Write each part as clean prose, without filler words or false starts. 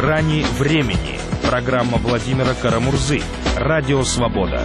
Грани времени. Программа Владимира Карамурзы. Радио Свобода.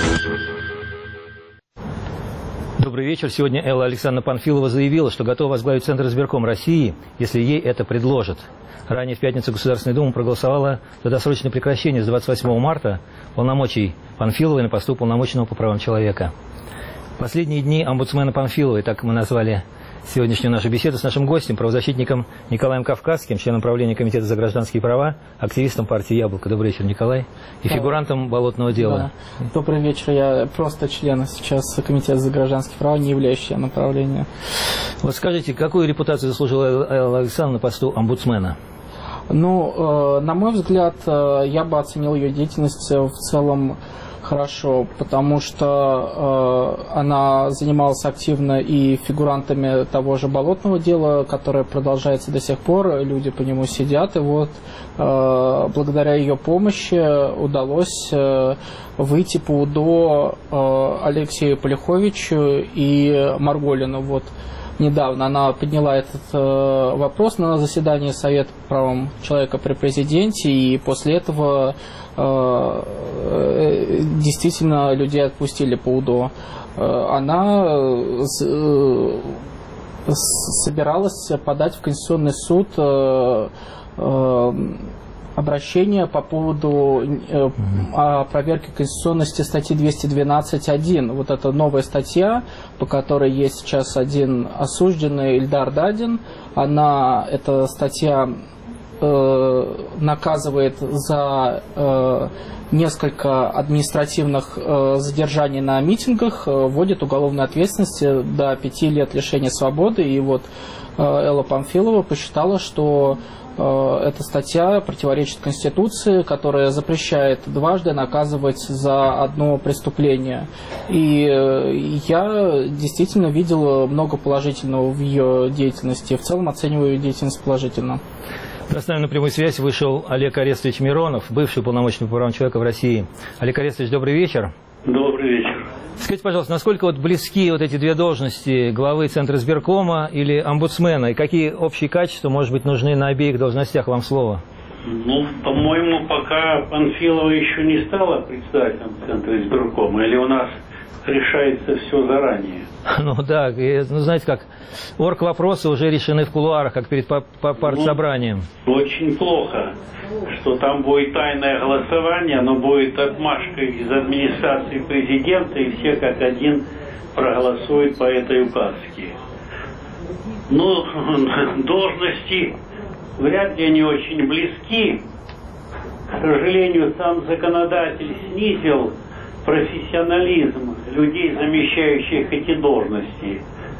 Добрый вечер. Сегодня Элла Александровна Панфилова заявила, что готова возглавить Центр избирком России, если ей это предложат. Ранее в пятницу Государственная Дума проголосовала за досрочное прекращение с 28 марта полномочий Панфиловой на посту уполномоченного по правам человека. Последние дни омбудсмена Панфиловой, так мы назвали сегодняшнюю нашу беседу с нашим гостем, правозащитником Николаем Кавказским, членом правления Комитета за гражданские права, активистом партии «Яблоко». Добрый вечер, Николай. И фигурантом болотного дела. Да. Добрый вечер. Я просто член сейчас Комитета за гражданские права, не являюсь членом правления. Вот скажите, какую репутацию заслужила Элла Александровна на посту омбудсмена? Ну, на мой взгляд, я бы оценил ее деятельность в целом хорошо, потому что она занималась активно и фигурантами того же болотного дела, которое продолжается до сих пор, люди по нему сидят, и вот благодаря ее помощи удалось выйти по УДО Алексею Полиховичу и Марголину. Вот недавно она подняла этот вопрос на заседании Совета по правам человека при президенте, и после этого действительно людей отпустили по УДО. Она собиралась подать в Конституционный суд обращение по поводу проверки конституционности статьи 212.1. Вот это новая статья, по которой есть сейчас один осужденный Ильдар Дадин. Эта статья наказывает за несколько административных задержаний на митингах, вводит уголовную ответственность до 5 лет лишения свободы. И вот Элла Панфилова посчитала, что эта статья противоречит Конституции, которая запрещает дважды наказывать за одно преступление. И я действительно видел много положительного в ее деятельности. В целом оцениваю ее деятельность положительно. С нами на прямую связь вышел Олег Арестович Миронов, бывший уполномоченный по правам человека в России. Олег Арестович, добрый вечер. Добрый вечер. Скажите, пожалуйста, насколько близки эти две должности, главы Центра избиркома или омбудсмена, и какие общие качества, может быть, нужны на обеих должностях? Вам слово. Ну, по-моему, пока Панфилова еще не стала председателем Центра избиркома, или у нас решается все заранее? Ну да, знаете как, орг-вопросы уже решены в кулуарах, как перед партсобранием. Очень плохо, что там будет тайное голосование, но будет отмашка из администрации президента, и все как один проголосуют по этой указке. Ну, должности вряд ли они очень близки. К сожалению, сам законодатель снизил профессионализм людей, замещающих эти должности.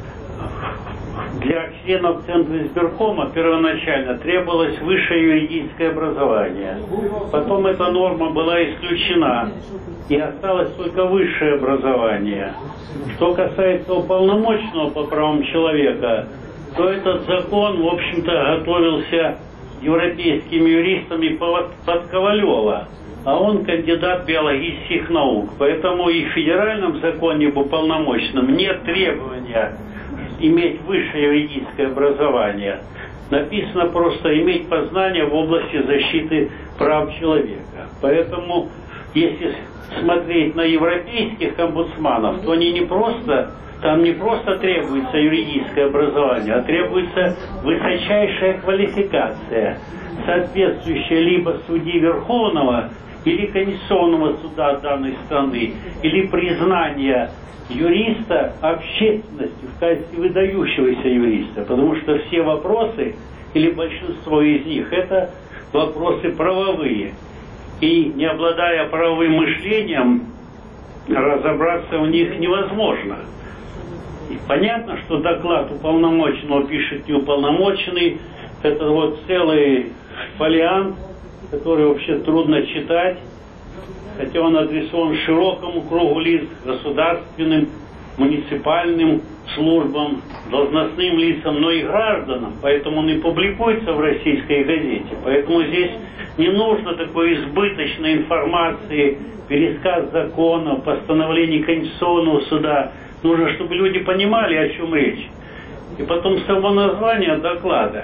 Для членов Центра избиркома первоначально требовалось высшее юридическое образование. Потом эта норма была исключена, и осталось только высшее образование. Что касается уполномоченного по правам человека, то этот закон, в общем-то, готовился европейскими юристами под Ковалева, а он кандидат биологических наук. Поэтому и в федеральном законе об уполномоченном нет требования иметь высшее юридическое образование. Написано просто иметь познания в области защиты прав человека. Поэтому, если смотреть на европейских омбудсманов, то там не просто требуется юридическое образование, а требуется высочайшая квалификация, соответствующая либо судьи Верховного или Конституционного суда данной страны, или признание юриста общественностью в качестве выдающегося юриста, потому что все вопросы, или большинство из них, это вопросы правовые. И не обладая правовым мышлением, разобраться в них невозможно. И понятно, что доклад уполномоченного пишет не уполномоченный, это вот целый фолиант, который вообще трудно читать, хотя он адресован широкому кругу лиц, государственным, муниципальным службам, должностным лицам, но и гражданам, поэтому он и публикуется в российской газете. Поэтому здесь не нужно такой избыточной информации, пересказ законов, постановлений Конституционного суда. Нужно, чтобы люди понимали, о чем речь. И потом само название доклада.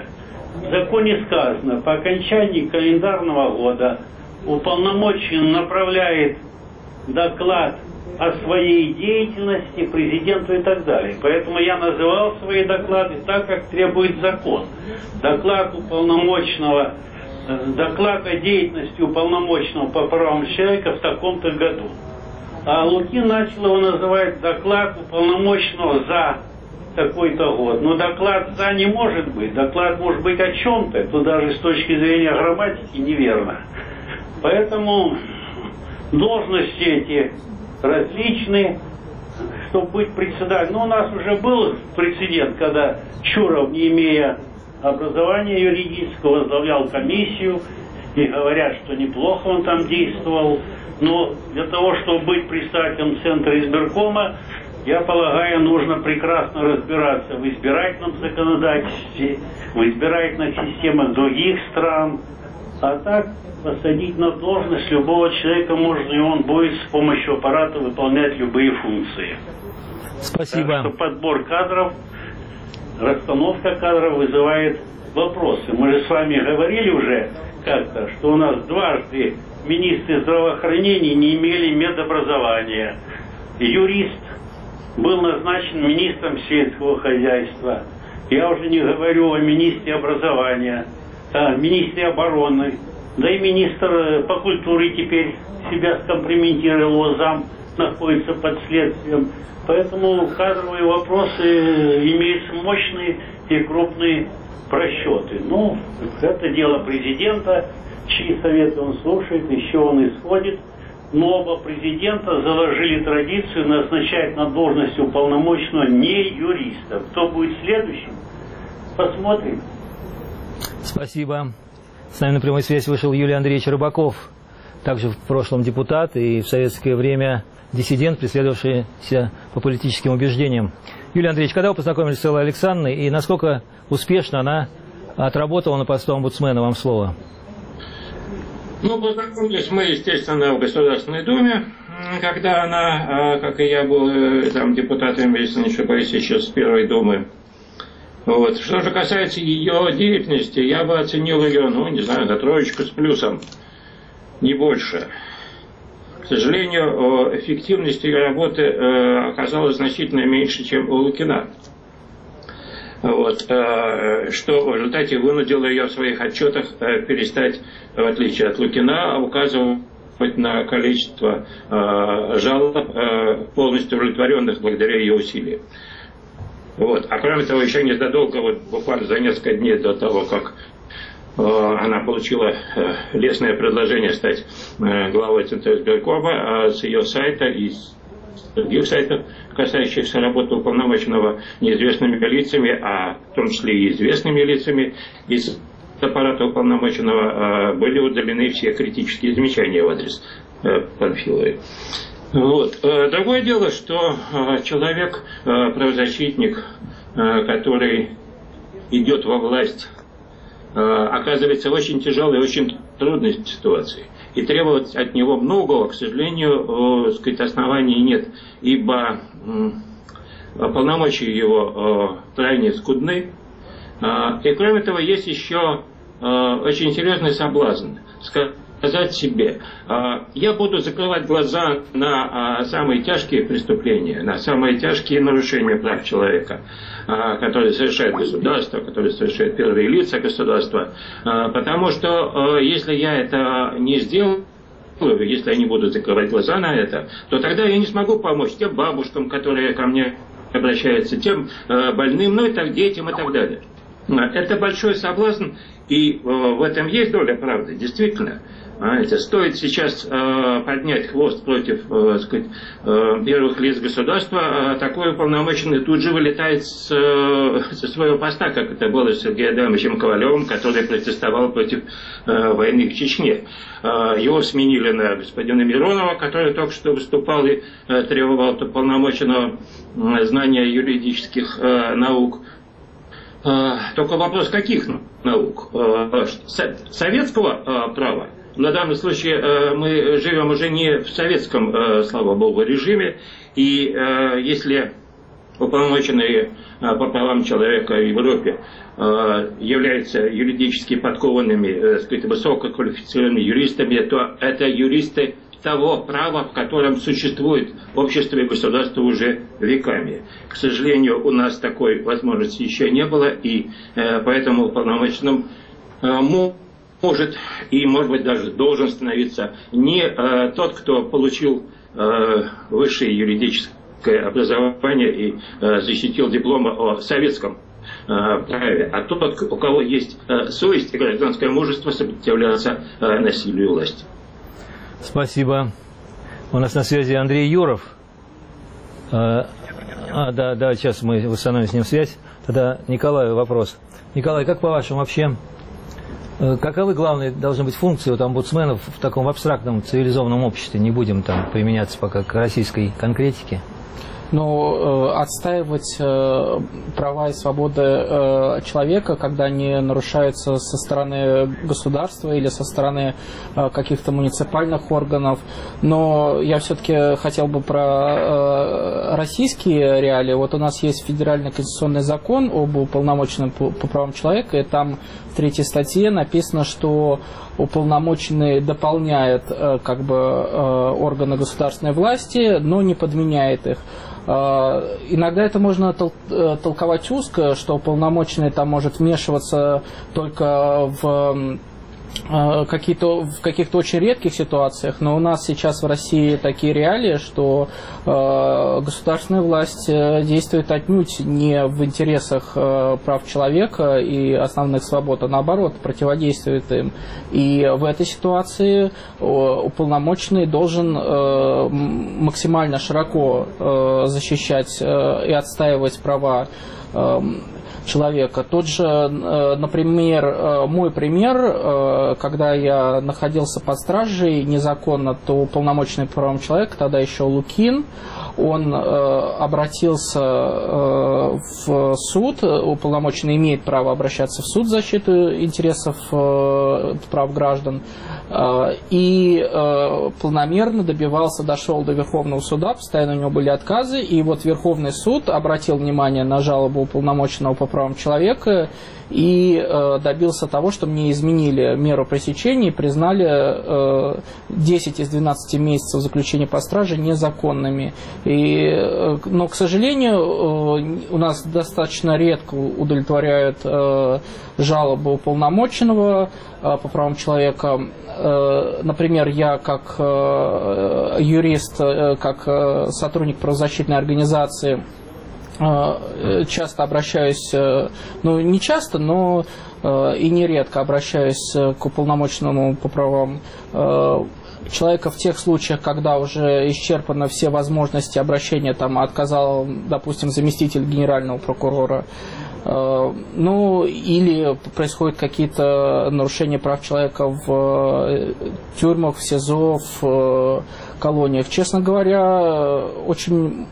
В законе сказано, по окончании календарного года уполномоченный направляет доклад о своей деятельности президенту и так далее. Поэтому я называл свои доклады так, как требует закон. Доклад уполномоченного, доклад о деятельности уполномоченного по правам человека в таком-то году. А Лукин начал его называть доклад уполномоченного за такой-то год. Но доклад за не может быть. Доклад может быть о чем-то. Это даже с точки зрения грамматики неверно. Поэтому должности эти различные, чтобы быть председателем. Но у нас уже был прецедент, когда Чуров, не имея образования юридического, возглавлял комиссию, и говорят, что неплохо он там действовал. Но для того, чтобы быть председателем Центра избиркома, я полагаю, нужно прекрасно разбираться в избирательном законодательстве, в избирательных системах других стран. А так посадить на должность любого человека можно, и он будет с помощью аппарата выполнять любые функции. Спасибо. Так что подбор кадров, расстановка кадров вызывает вопросы. Мы же с вами говорили уже как-то, что у нас дважды министры здравоохранения не имели медобразования. Юрист был назначен министром сельского хозяйства. Я уже не говорю о министре образования, министре обороны. Да и министр по культуре теперь себя скомпрометировал, его зам находится под следствием. Поэтому кадровые вопросы имеют мощные и крупные просчеты. Ну, это дело президента, чьи советы он слушает, еще он исходит. Но оба президента заложили традицию назначать на должность уполномоченного не юриста. Кто будет следующим, посмотрим. Спасибо. С нами на прямой связи вышел Юлий Андреевич Рыбаков, также в прошлом депутат и в советское время диссидент, преследовавшийся по политическим убеждениям. Юлий Андреевич, когда вы познакомились с Эллой Александровной и насколько успешно она отработала на посту омбудсмена? Вам слово. Ну, познакомились мы, естественно, в Государственной Думе, когда она, как и я, был там депутатом, если не ошибаюсь, еще с Первой Думы. Вот. Что же касается ее деятельности, я бы оценил ее, ну, не знаю, на 3 с плюсом, не больше. К сожалению, эффективность ее работы оказалась значительно меньше, чем у Лукина. Вот, что в результате вынудило ее в своих отчетах перестать, в отличие от Лукина, указывать на количество жалоб, полностью удовлетворенных благодаря ее усилиям. Вот. А кроме того, еще незадолго, вот буквально за несколько дней до того, как она получила лестное предложение стать главой Центра избиркома, с ее сайта и с других сайтов, касающихся работы уполномоченного неизвестными лицами, а в том числе и известными лицами из аппарата уполномоченного, были удалены все критические замечания в адрес Панфиловой. Вот. Другое дело, что человек, правозащитник, который идет во власть, оказывается в очень тяжелой, очень трудной ситуации. И требовать от него многого, к сожалению, сказать, оснований нет, ибо полномочия его крайне скудны. И кроме того, есть еще очень серьезный соблазн сказать себе: я буду закрывать глаза на самые тяжкие преступления, на самые тяжкие нарушения прав человека, которые совершает государство, которые совершают первые лица государства, потому что если я это не сделаю, если я не буду закрывать глаза на это, то тогда я не смогу помочь тем бабушкам, которые ко мне обращаются, тем больным, ну и так, детям и так далее. Это большой соблазн, и в этом есть доля правды, действительно. Стоит сейчас поднять хвост против, сказать, первых лиц государства, такой уполномоченный тут же вылетает со своего поста, как это было с Сергеем Адамовичем Ковалевым, который протестовал против войны в Чечне. Его сменили на господина Миронова, который только что выступал и требовал уполномоченного знания юридических наук. Только вопрос, каких наук? Советского права. На данном случае мы живем уже не в советском, слава богу, режиме. И если уполномоченные по правам человека в Европе являются юридически подкованными, сказать, высококвалифицированными юристами, то это юристы того права, в котором существует общество и государство уже веками. К сожалению, у нас такой возможности еще не было, и поэтому уполномоченным может и, может быть, даже должен становиться не тот, кто получил высшее юридическое образование и защитил диплом о советском праве, а тот, у кого есть совесть и гражданское мужество сопротивляться насилию власти. Спасибо. У нас на связи Андрей Юров. Да, сейчас мы восстановим с ним связь. Тогда Николаю вопрос. Николай, как по-вашему вообще, каковы главные должны быть функции вот омбудсменов в таком абстрактном цивилизованном обществе? Не будем там применяться пока к российской конкретике. Но отстаивать права и свободы человека, когда они нарушаются со стороны государства или со стороны каких-то муниципальных органов. Но я все-таки хотел бы про российские реалии. Вот у нас есть федеральный конституционный закон об уполномоченном по правам человека, и там в 3 статье написано, что уполномоченный дополняет как бы органы государственной власти, но не подменяет их. Иногда это можно толковать узко, что уполномоченный там может вмешиваться только в каких-то очень редких ситуациях, но у нас сейчас в России такие реалии, что государственная власть действует отнюдь не в интересах прав человека и основных свобод, а наоборот, противодействует им. И в этой ситуации уполномоченный должен максимально широко защищать и отстаивать права человека. Тот же, например, мой пример, когда я находился под стражей незаконно, то уполномоченный по правам человека, тогда еще Лукин, он обратился в суд, уполномоченный имеет право обращаться в суд в защиту интересов прав граждан, и планомерно добивался, дошел до Верховного суда, постоянно у него были отказы, и вот Верховный суд обратил внимание на жалобу уполномоченного по правам человека и добился того, что мне изменили меру пресечения и признали 10 из 12 месяцев заключения под стражей незаконными. Но, к сожалению, у нас достаточно редко удовлетворяют жалобы уполномоченного по правам человека. Например, я как юрист, как сотрудник правозащитной организации часто обращаюсь, ну не часто, но и нередко обращаюсь к уполномоченному по правам человека в тех случаях, когда уже исчерпаны все возможности обращения, там отказал, допустим, заместитель генерального прокурора, ну или происходят какие-то нарушения прав человека в тюрьмах, в СИЗО, в колониях. Честно говоря, очень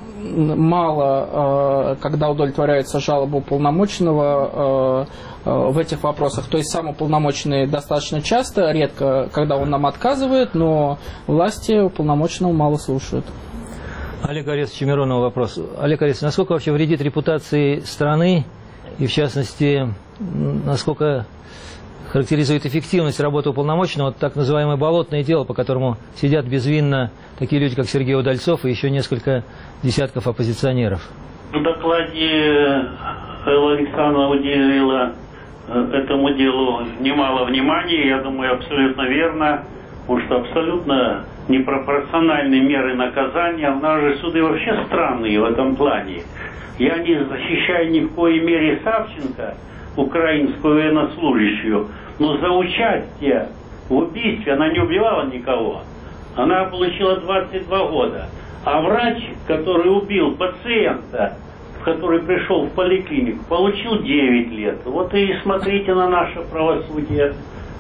мало, когда удовлетворяется жалоба уполномоченного в этих вопросах. То есть сам уполномоченный достаточно часто, редко, когда он нам отказывает, но власти уполномоченного мало слушают. Олег Арестович Миронов вопрос. Олег Арестович, насколько вообще вредит репутации страны и, в частности, насколько характеризует эффективность работы уполномоченного так называемое болотное дело, по которому сидят безвинно такие люди, как Сергей Удальцов и еще несколько десятков оппозиционеров? В докладе Элла Александровна уделила этому делу немало внимания, я думаю, абсолютно верно, потому что абсолютно непропорциональные меры наказания. У нас же суды вообще странные в этом плане. Я не защищаю ни в коей мере Савченко, украинскую военнослужащую, но за участие в убийстве она не убивала никого. Она получила 22 года. А врач, который убил пациента, который пришел в поликлинику, получил 9 лет. Вот и смотрите на наше правосудие.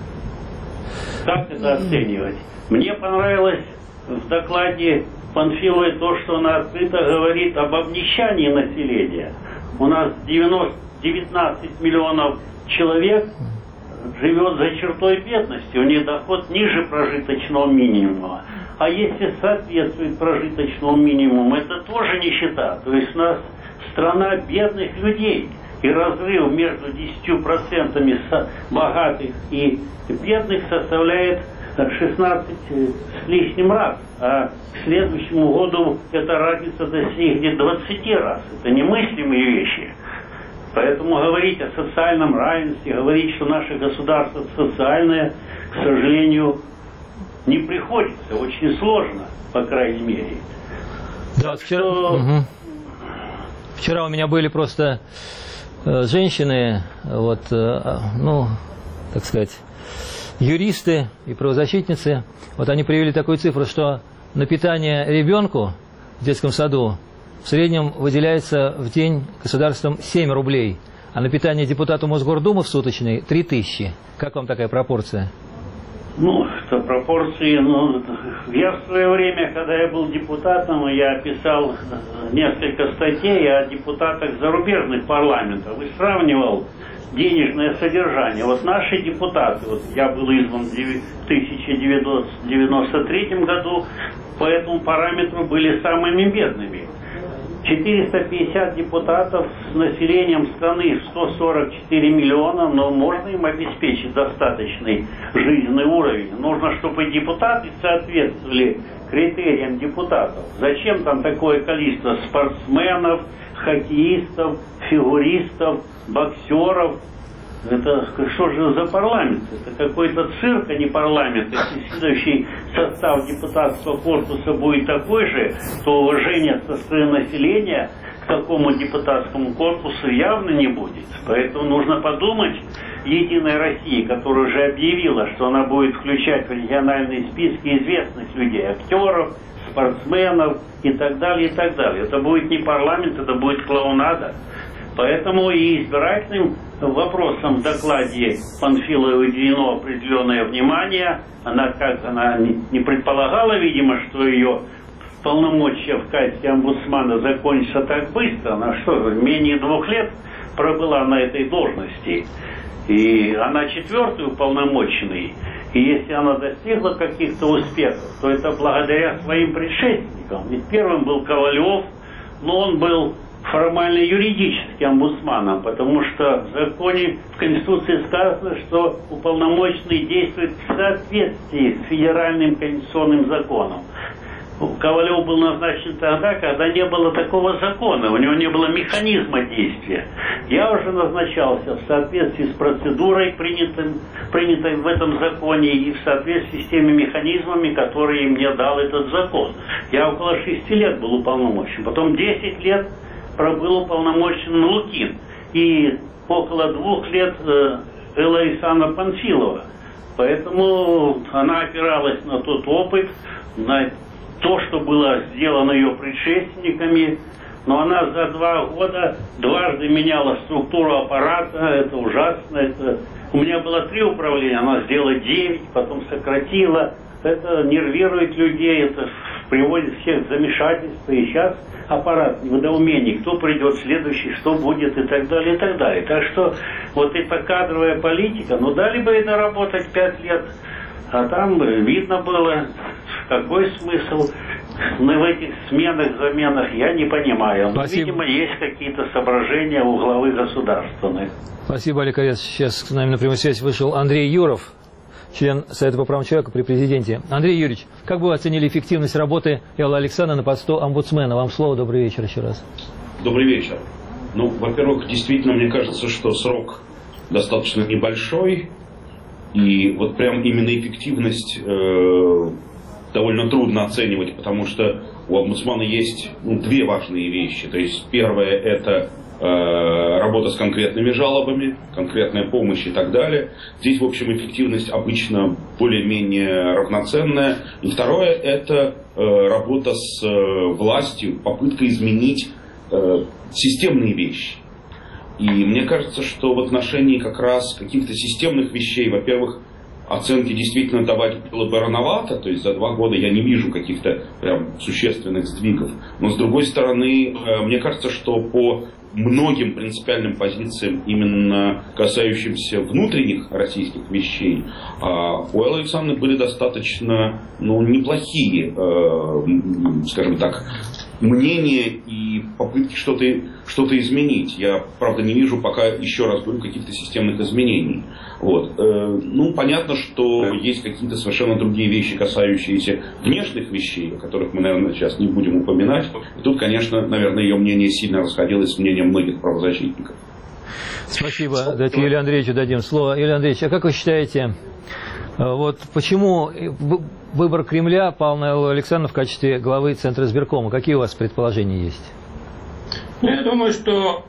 Как это оценивать? Мне понравилось в докладе Панфиловой то, что она открыто говорит об обнищании населения. У нас 19 миллионов человек живет за чертой бедности, у них доход ниже прожиточного минимума. А если соответствует прожиточному минимуму, это тоже нищета. То есть у нас страна бедных людей. И разрыв между 10% богатых и бедных составляет 16 с лишним раз. А к следующему году эта разница достигнет 20 раз. Это немыслимые вещи. Поэтому говорить о социальном равенстве, говорить, что наше государство социальное, к сожалению, не приходится. Очень сложно, по крайней мере. Да, вчера у меня были просто женщины, вот, ну, так сказать, юристы и правозащитницы. Вот они привели такую цифру, что на питание ребенку в детском саду в среднем выделяется в день государством 7 рублей, а на питание депутату Мосгордумы в суточной 3000. Как вам такая пропорция? Ну, это пропорции, ну, я в свое время, когда я был депутатом, я писал несколько статей о депутатах зарубежных парламентов и сравнивал денежное содержание. Вот наши депутаты, вот я был избран в 1993 году, по этому параметру были самыми бедными. 450 депутатов с населением страны 144 миллиона, но можно им обеспечить достаточный жизненный уровень. Нужно, чтобы депутаты соответствовали критериям депутатов. Зачем там такое количество спортсменов, хоккеистов, фигуристов, боксеров? Это что же за парламент? Это какой-то цирк, а не парламент. Если следующий состав депутатского корпуса будет такой же, то уважение со стороны населения к такому депутатскому корпусу явно не будет. Поэтому нужно подумать Единой России, которая уже объявила, что она будет включать в региональные списки известных людей, актеров, спортсменов и так далее, и так далее. Это будет не парламент, это будет клоунада. Поэтому и избирательным вопросам в докладе Панфиловой уделено определенное внимание. Она не предполагала, видимо, что ее полномочия в качестве омбудсмана закончатся так быстро. Она что, менее 2 лет пробыла на этой должности. И она 4-й уполномоченный. И если она достигла каких-то успехов, то это благодаря своим предшественникам. Ведь первым был Ковалев, но он был формально юридически омбудсманом, потому что в законе, в Конституции сказано, что уполномоченный действует в соответствии с федеральным конституционным законом. Ковалев был назначен тогда, когда не было такого закона, у него не было механизма действия. Я уже назначался в соответствии с процедурой, принятой в этом законе, и в соответствии с теми механизмами, которые мне дал этот закон. Я около 6 лет был уполномочен, потом 10 лет пробыл уполномоченным Лукин, и около 2 лет Элла Александровна Панфилова. Поэтому она опиралась на тот опыт, на то, что было сделано ее предшественниками, но она за 2 года дважды меняла структуру аппарата, это ужасно. У меня было 3 управления, она сделала 9, потом сократила. Это нервирует людей, это приводит всех в замешательство. И сейчас аппарат в недоумении, кто придет следующий, что будет и так далее, и так далее. Так что вот эта кадровая политика, ну дали бы ей доработать 5 лет, а там видно было, какой смысл в этих сменах, заменах, я не понимаю. Но, видимо, есть какие-то соображения у главы государственных. Спасибо, Олег Олегович. Сейчас с нами на прямую связь вышел Андрей Юров, член Совета по правам человека при президенте. Андрей Юрьевич, как бы вы оценили эффективность работы Эллы Александровны на посту омбудсмена? Вам слово. Добрый вечер еще раз. Добрый вечер. Ну, во-первых, действительно, мне кажется, что срок достаточно небольшой. И вот прям именно эффективность довольно трудно оценивать, потому что у омбудсмана есть 2 важные вещи. То есть первое — это работа с конкретными жалобами, конкретная помощь и так далее. Здесь, в общем, эффективность обычно более-менее равноценная. И второе — это работа с властью, попытка изменить системные вещи. И мне кажется, что в отношении как раз каких-то системных вещей, во-первых, оценки действительно давать было бы рановато, то есть за 2 года я не вижу каких-то прям существенных сдвигов. Но с другой стороны, мне кажется, что по многим принципиальным позициям, именно касающимся внутренних российских вещей, у Эллы Александровны были достаточно неплохие, скажем так, мнения и попытки что-то изменить. Я, правда, не вижу пока, еще раз говорю, каких-то системных изменений. Вот. Ну, понятно, что есть какие-то совершенно другие вещи, касающиеся внешних вещей, о которых мы, наверное, сейчас не будем упоминать. И тут, конечно, наверное, ее мнение сильно расходилось с мнением многих правозащитников. Спасибо. Давайте Юрию Андреевичу дадим слово. Юрий Андреевич, а как вы считаете, вот почему выбор Кремля пал на Эллу Александровну в качестве главы Центра избиркома? Какие у вас предположения есть? Я думаю, что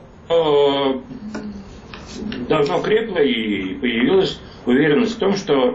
давно крепла и появилась уверенность в том, что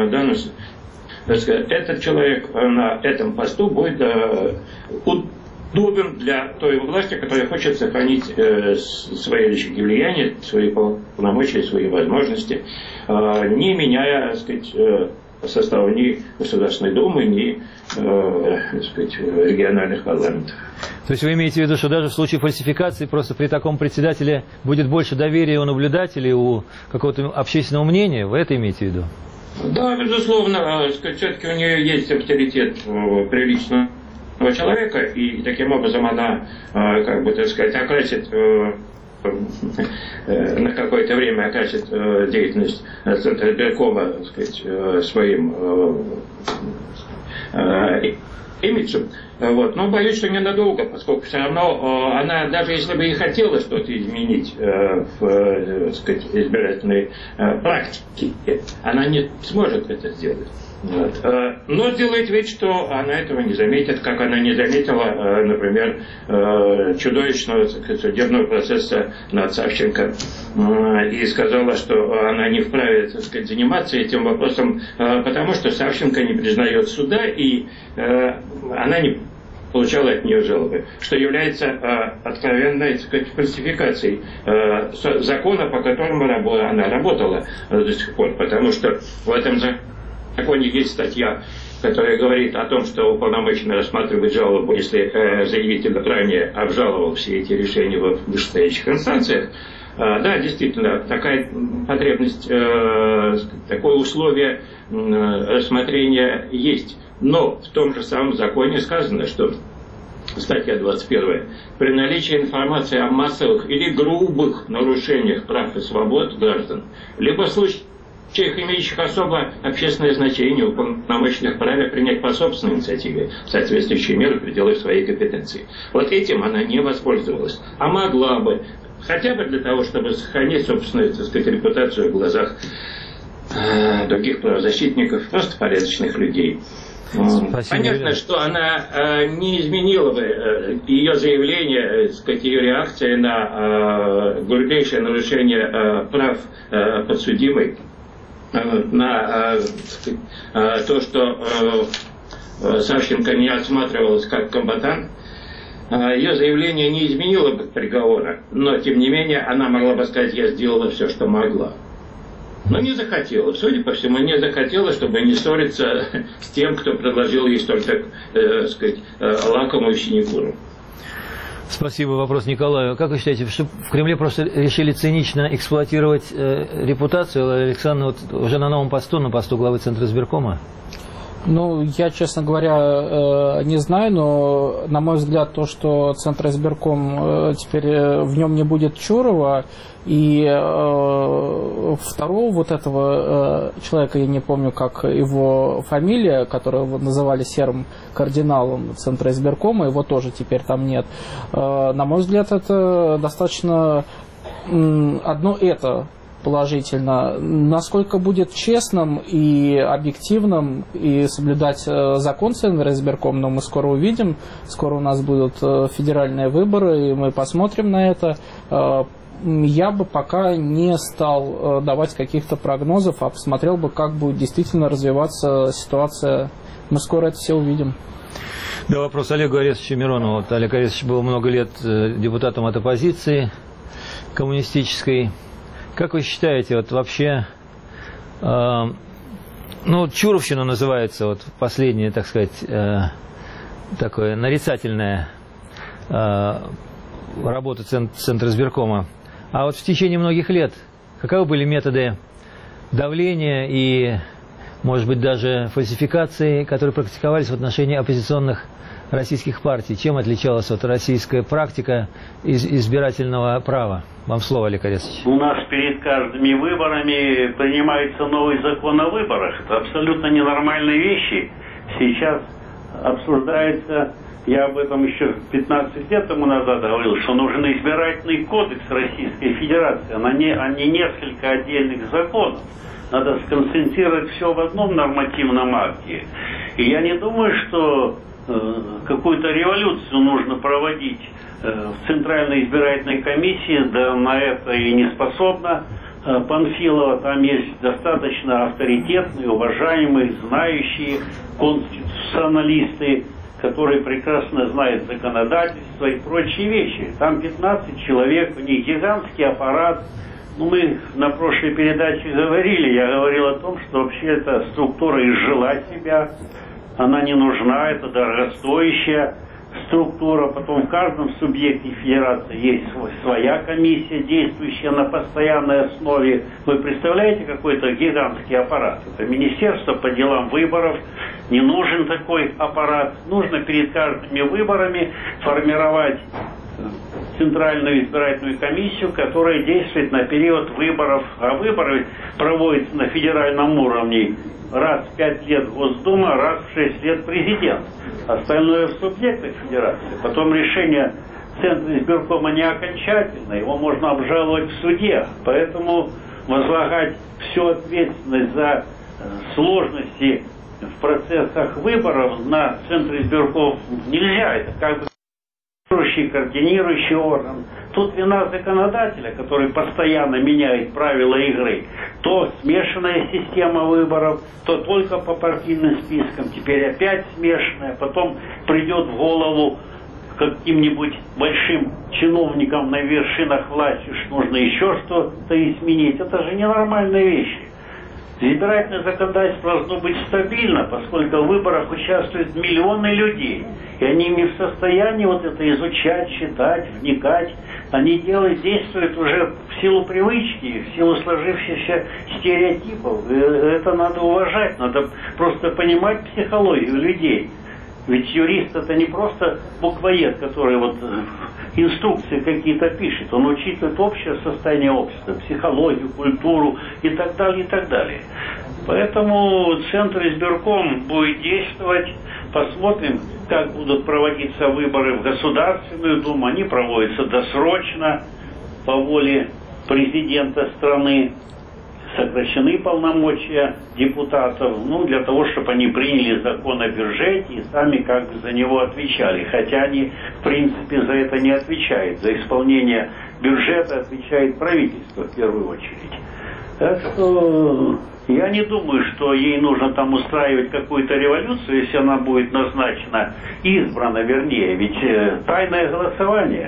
этот человек на этом посту будет удобен для той власти, которая хочет сохранить свои личные влияния, свои полномочия, свои возможности, не меняя, так сказать, состава ни Государственной Думы, ни так сказать, региональных парламентов. То есть вы имеете в виду, что даже в случае фальсификации просто при таком председателе будет больше доверия у наблюдателей, у какого-то общественного мнения? Вы это имеете в виду? Да, безусловно. Все-таки у нее есть авторитет приличного человека, и таким образом она, как бы, так сказать, окрасит на какое-то время окрасит деятельность Центра избиркома, так сказать, своим имиджем. Вот. Но боюсь, что ненадолго, поскольку все равно она, даже если бы и хотела что-то изменить в, так сказать, избирательной практике, она не сможет это сделать. Вот. Но сделает вид, что она этого не заметит, как она не заметила, например, чудовищного, так сказать, судебного процесса над Савченко, и сказала, что она не вправе, так сказать, заниматься этим вопросом, потому что Савченко не признает суда, и она не получала от нее жалобы, что является откровенной, так сказать, фальсификацией закона, по которому она работала до сих пор, потому что в этом законе есть статья, которая говорит о том, что уполномоченный рассматривает жалобу, если заявитель ранее обжаловал все эти решения в вышестоящих инстанциях. Да, действительно, такая потребность, такое условие рассмотрения есть. Но в том же самом законе сказано, что статья 21. При наличии информации о массовых или грубых нарушениях прав и свобод граждан, либо случаях, имеющих особо общественное значение, уполномоченных вправе принять по собственной инициативе соответствующие меры в пределах своей компетенции. Вот этим она не воспользовалась. А могла бы, хотя бы для того, чтобы сохранить собственную, так сказать, репутацию в глазах других правозащитников, просто порядочных людей. Спасибо. Понятно, что она не изменила бы ее заявление, так сказать, ее реакция на грубейшее нарушение прав подсудимой, на то, что Савченко не рассматривалась как комбатант. Ее заявление не изменило бы приговора, но, тем не менее, она могла бы сказать: я сделала все, что могла. Но не захотела, судя по всему, не захотела, чтобы не ссориться с тем, кто предложил ей столь, так сказать, лакомую синекуру. Спасибо. Вопрос Николаю. Как вы считаете, что в Кремле просто решили цинично эксплуатировать репутацию Александра вот, уже на новом посту, на посту главы Центра избиркома? Ну, я, честно говоря, не знаю, но, на мой взгляд, то, что Центр избирком теперь в нем не будет Чурова, и второго вот этого человека, я не помню, как его фамилия, которого называли серым кардиналом Центра избиркома, его тоже теперь там нет. На мой взгляд, это достаточно одно это положительно. Насколько будет честным и объективным и соблюдать закон Центра избирком, но мы скоро увидим. Скоро у нас будут федеральные выборы, и мы посмотрим на это. Я бы пока не стал давать каких-то прогнозов, а посмотрел бы, как будет действительно развиваться ситуация. Мы скоро это все увидим. Да, вопрос Олегу Арестовичу Миронову. Вот Олег Арестович был много лет депутатом от оппозиции коммунистической. Как вы считаете, вот вообще, ну, чуровщина называется, вот последняя, так сказать, такое нарицательная работа Центра избиркома. А вот в течение многих лет каковы были методы давления и может быть, даже фальсификации, которые практиковались в отношении оппозиционных российских партий. Чем отличалась вот российская практика избирательного права? Вам слово, Олег Орестович. У нас перед каждыми выборами принимается новый закон о выборах. Это абсолютно ненормальные вещи. Сейчас обсуждается, я об этом еще 15 лет тому назад говорил, что нужен избирательный кодекс Российской Федерации, а не несколько отдельных законов. Надо сконцентрировать все в одном нормативном акте. И я не думаю, что какую-то революцию нужно проводить в Центральной избирательной комиссии, да на это и не способна Панфилова. Там есть достаточно авторитетные, уважаемые, знающие конституционалисты, которые прекрасно знают законодательство и прочие вещи. Там 15 человек, у них гигантский аппарат. Ну, мы на прошлой передаче говорили, я говорил о том, что вообще эта структура изжила себя, она не нужна, это дорогостоящая структура. Потом в каждом субъекте федерации есть своя комиссия, действующая на постоянной основе. Вы представляете, какой-то гигантский аппарат? Это Министерство по делам выборов. Не нужен такой аппарат. Нужно перед каждыми выборами формировать Центральную избирательную комиссию, которая действует на период выборов. А выборы проводятся на федеральном уровне раз в 5 лет Госдума, раз в 6 лет президент. Остальное в субъектах федерации. Потом решение Центра избиркома не окончательное, его можно обжаловать в суде. Поэтому возлагать всю ответственность за сложности в процессах выборов на Центр избирком нельзя. Это как бы координирующий орган. Тут вина законодателя, который постоянно меняет правила игры. То смешанная система выборов, то только по партийным спискам, теперь опять смешанная. Потом придет в голову каким-нибудь большим чиновникам на вершинах власти, что нужно еще что-то изменить. Это же ненормальные вещи. Избирательное законодательство должно быть стабильно, поскольку в выборах участвуют миллионы людей. И они не в состоянии вот это изучать, читать, вникать. Они действуют уже в силу привычки, в силу сложившихся стереотипов. И это надо уважать, надо просто понимать психологию людей. Ведь юрист это не просто буквоед, который вот инструкции какие-то пишет. Он учитывает общее состояние общества, психологию, культуру и так далее, и так далее. Поэтому Центр избирком будет действовать. Посмотрим, как будут проводиться выборы в Государственную Думу. Они проводятся досрочно по воле президента страны. Сокращены полномочия депутатов, для того, чтобы они приняли закон о бюджете и сами как бы за него отвечали. Хотя они, в принципе, за это не отвечают. За исполнение бюджета отвечает правительство в первую очередь. Так что я не думаю, что ей нужно там устраивать какую-то революцию, если она будет назначена, избрана, вернее. Ведь тайное голосование.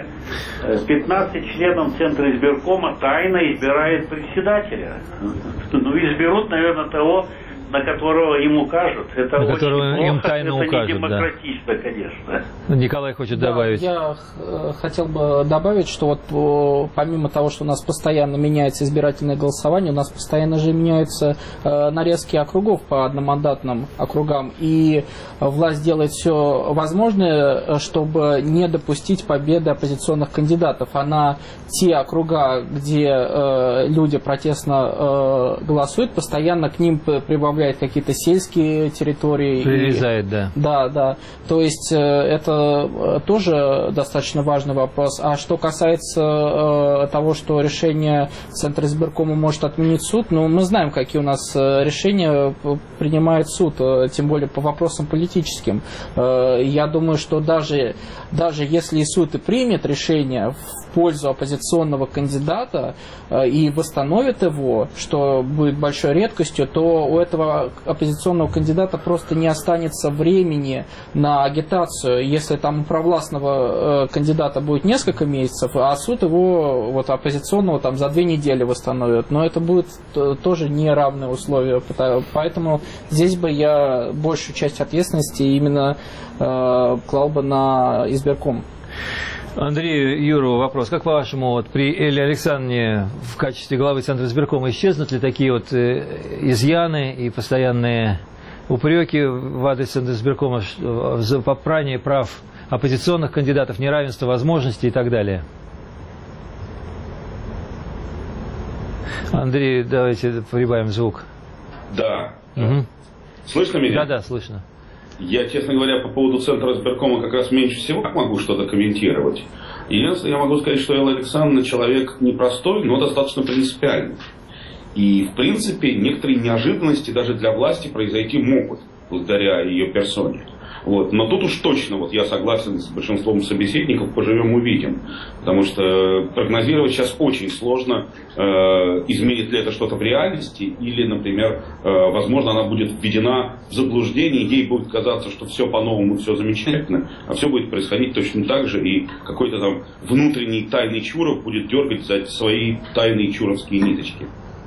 15 членов Центра избиркома тайно избирает председателя. Изберут, наверное, того, на которого им укажут. Это на очень которого плохо, им тайно это укажут, не демократично, да. Конечно. Николай хочет добавить. Я хотел бы добавить, что вот помимо того, что у нас постоянно меняется избирательное голосование, у нас постоянно же меняются нарезки округов по одномандатным округам, и власть делает все возможное, чтобы не допустить победы оппозиционных кандидатов. А на те округа, где люди протестно голосуют, постоянно к ним прибавляют какие-то сельские территории. Прирезает, да. Да. То есть это тоже достаточно важный вопрос. А что касается того, что решение Центра избиркома может отменить суд, мы знаем, какие у нас решения принимает суд, тем более по вопросам политическим. Я думаю, что даже если суд и примет решение в пользу оппозиционного кандидата и восстановит его, что будет большой редкостью, то у этого оппозиционного кандидата просто не останется времени на агитацию. Если там у провластного кандидата будет несколько месяцев, а суд его, вот оппозиционного, там за 2 недели восстановит. Но это будет тоже неравные условия. Поэтому здесь бы я большую часть ответственности именно клал бы на избирком. Андрею Юрову вопрос. Как по-вашему, вот при Элле Александровне в качестве главы Центра избиркома исчезнут ли такие вот изъяны и постоянные упреки в адрес Центра избиркома за попрание прав оппозиционных кандидатов, неравенство возможностей и так далее? Андрей, давайте прибавим звук. Да. Угу. Слышно меня? Да, слышно. Я, честно говоря, по поводу Центра избиркома как раз меньше всего могу что-то комментировать. Единственное, я могу сказать, что Элла Александровна человек непростой, но достаточно принципиальный. И, в принципе, некоторые неожиданности даже для власти произойти могут, благодаря ее персоне. Вот. Но тут уж точно, вот я согласен с большинством собеседников, поживем увидим. Потому что прогнозировать сейчас очень сложно, изменит ли это что-то в реальности, или, например, возможно, она будет введена в заблуждение, ей будет казаться, что все по-новому, все замечательно, а все будет происходить точно так же, и какой-то там внутренний тайный Чуров будет дергать за свои тайные чуровские ниточки.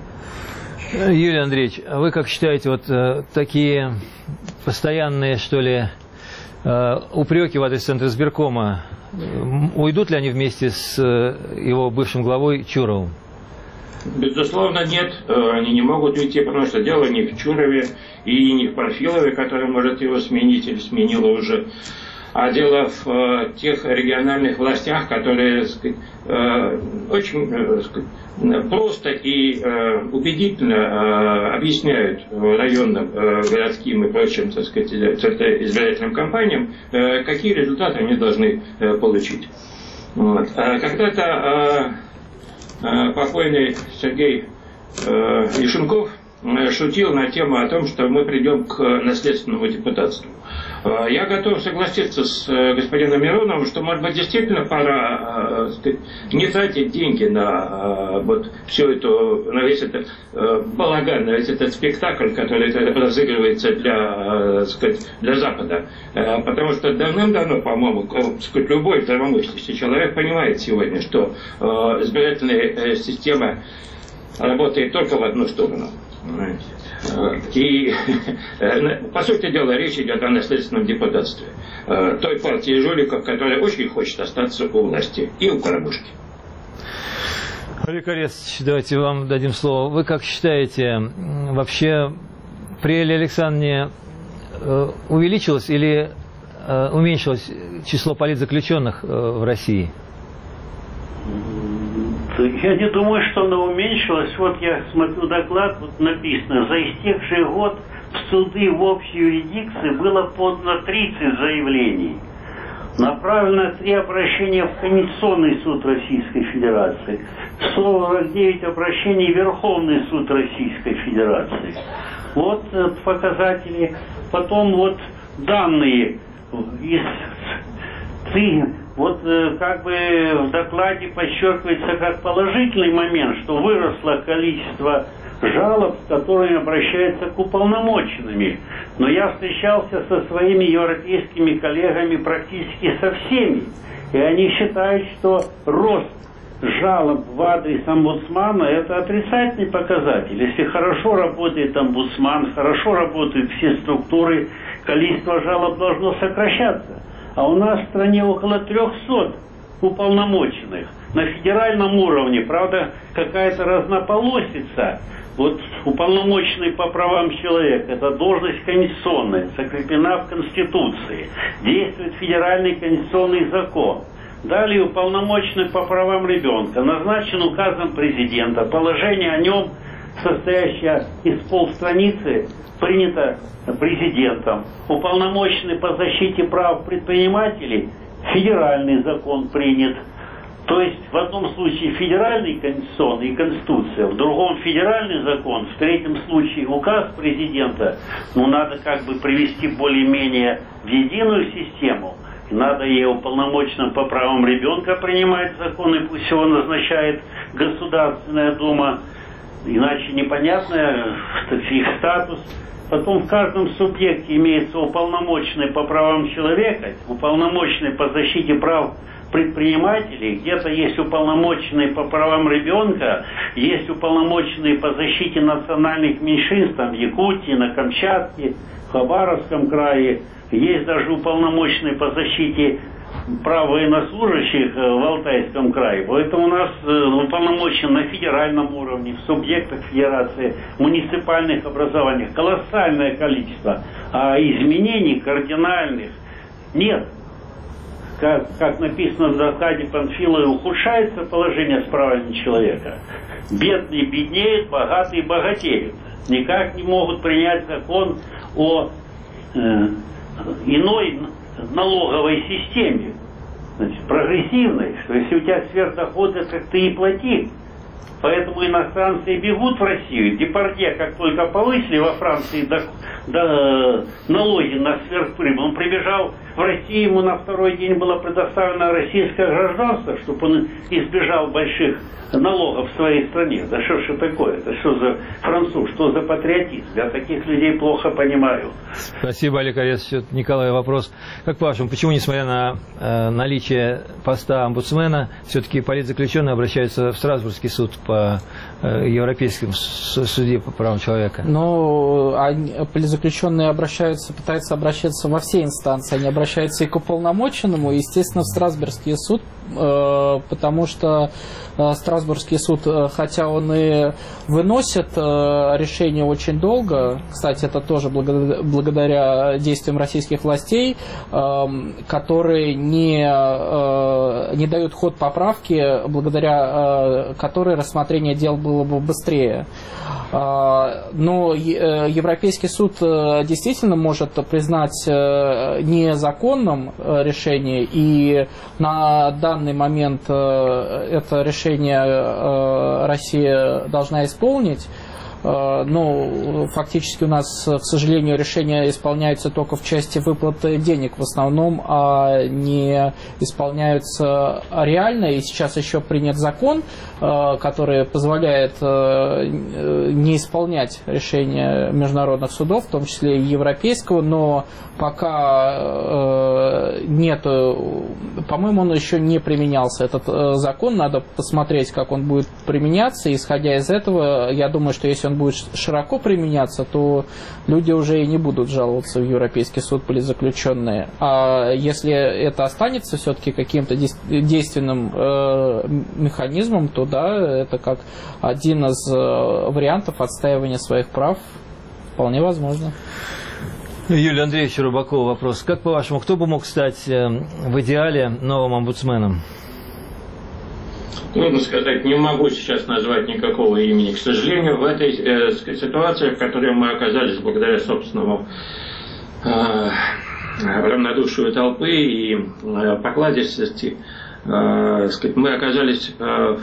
Юрий Андреевич, а вы как считаете, вот такие постоянные, что ли, упреки в адрес Центра избиркома, уйдут ли они вместе с его бывшим главой Чуровым? Безусловно, нет. Они не могут уйти, потому что дело не в Чурове и не в Панфилове, который может его сменить или сменила уже. А дело в тех региональных властях, которые, так сказать, очень, так сказать, просто и убедительно объясняют районным, городским и прочим, так сказать, избирательным кампаниям, какие результаты они должны получить. Вот. Когда-то покойный Сергей Ишенков шутил на тему о том, что мы придем к наследственному депутатству. Я готов согласиться с господином Мироновым, что, может быть, действительно пора не тратить деньги на вот всю эту, на весь этот балаган, на весь этот спектакль, который разыгрывается для Запада. Потому что давным-давно, по-моему, любой здравомыслящий человек понимает сегодня, что избирательная система работает только в одну сторону. И, по сути дела, речь идет о наследственном депутатстве той партии жуликов, которая очень хочет остаться у власти, и у Коробушки. Олег Арестович, давайте вам дадим слово. Вы как считаете, вообще при Элле Александровне увеличилось или уменьшилось число политзаключенных в России? Я не думаю, что она уменьшилась. Вот я смотрю доклад, вот написано, за истекший год в суды в общей юрисдикции было подано 30 заявлений. Направлено 3 обращения в Конституционный суд Российской Федерации. 149 обращений в Верховный суд Российской Федерации. Вот показатели. Потом вот данные из вот как бы в докладе подчеркивается как положительный момент, что выросло количество жалоб, с которыми обращаются к уполномоченными. Но я встречался со своими европейскими коллегами практически со всеми. И они считают, что рост жалоб в адрес омбудсмана – это отрицательный показатель. Если хорошо работает омбудсман, хорошо работают все структуры, количество жалоб должно сокращаться. А у нас в стране около 300 уполномоченных. На федеральном уровне, правда, какая-то разнополосица. Вот уполномоченный по правам человека – это должность конституционная, закреплена в Конституции. Действует федеральный конституционный закон. Далее уполномоченный по правам ребенка назначен указом президента. Положение о нем, состоящее из полстраницы, принято президентом. Уполномоченный по защите прав предпринимателей, федеральный закон принят. То есть в одном случае федеральный конституционный и конституция, в другом федеральный закон, в третьем случае указ президента. Ну, надо как бы привести более-менее в единую систему. Надо и уполномоченным по правам ребенка принимать законы, пусть его назначает Государственная Дума. Иначе непонятно их статус. Потом в каждом субъекте имеется уполномоченный по правам человека, уполномоченный по защите прав предпринимателей, где-то есть уполномоченный по правам ребенка, есть уполномоченный по защите национальных меньшинств, там в Якутии, на Камчатке, в Хабаровском крае, есть даже уполномоченный по защите прав военнослужащих в Алтайском крае. Поэтому у нас уполномочен на федеральном уровне, в субъектах федерации, муниципальных образованиях колоссальное количество, а изменений кардинальных нет. Как написано в докладе Панфиловой, ухудшается положение с правами человека. Бедные беднеют, богатые богатеют. Никак не могут принять закон о иной налоговой системе, значит, прогрессивной, что если у тебя сверхдоходы, так ты и плати. Поэтому иностранцы бегут в Россию. Депардье, как только повысили во Франции налоги на сверхприбыль, он прибежал в Россию, ему на второй день было предоставлено российское гражданство, чтобы он избежал больших налогов в своей стране. Да что ж такое? Это что за француз? Что за патриотизм? Я таких людей плохо понимаю. Спасибо, Олег Олегович. Николай, вопрос. Как по-вашему, почему, несмотря на наличие поста омбудсмена, все-таки политзаключенные обращаются в Страсбургский суд по Европейскому суде по правам человека? Ну, политзаключенные пытаются обращаться во все инстанции. Они обращаются и к уполномоченному, и, естественно, в Страсбургский суд, потому что Страсбургский суд, хотя он и выносит решение очень долго, кстати, это тоже благодаря действиям российских властей, которые не дают ход поправке, благодаря которой рассмотрение дел было бы быстрее. Но Европейский суд действительно может признать незаконным решение, и на данный момент это решение Россия должна исполнить. Но фактически у нас, к сожалению, решения исполняются только в части выплаты денег в основном, а не исполняются реально. И сейчас еще принят закон, который позволяет не исполнять решения международных судов, в том числе и европейского, но пока нет, по-моему, он еще не применялся, этот закон. Надо посмотреть, как он будет применяться. Исходя из этого, я думаю, что если он будет широко применяться, то люди уже и не будут жаловаться в Европейский суд политзаключенные. А если это останется все-таки каким-то действенным механизмом, то да, это как один из вариантов отстаивания своих прав. Вполне возможно. Юлия Андреевича Рыбакова вопрос. Как по-вашему, кто бы мог стать в идеале новым омбудсменом? Трудно сказать, не могу сейчас назвать никакого имени. К сожалению, в этой ситуации, в которой мы оказались благодаря собственному равнодушию толпы и покладистости, мы оказались